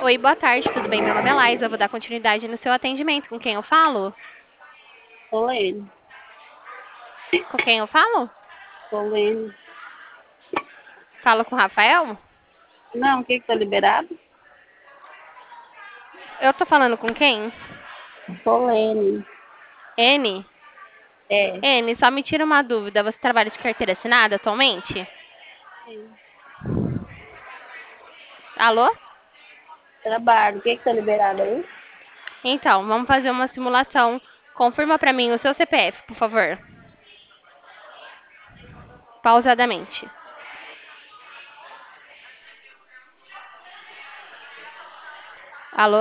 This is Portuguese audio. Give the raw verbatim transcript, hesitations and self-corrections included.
Oi, boa tarde, tudo bem? Meu nome é Laís, eu vou dar continuidade no seu atendimento. Com quem eu falo? Solene, Com quem eu falo? Solene. Falo com o Rafael? Não, o que que tá liberado? Eu tô falando com quem? Solene. N? É. N, só me tira uma dúvida. Você trabalha de carteira assinada atualmente? Sim. Alô? Trabalho. O que que tá liberado aí? Então, vamos fazer uma simulação. Confirma pra mim o seu C P F, por favor. Pausadamente. Alô?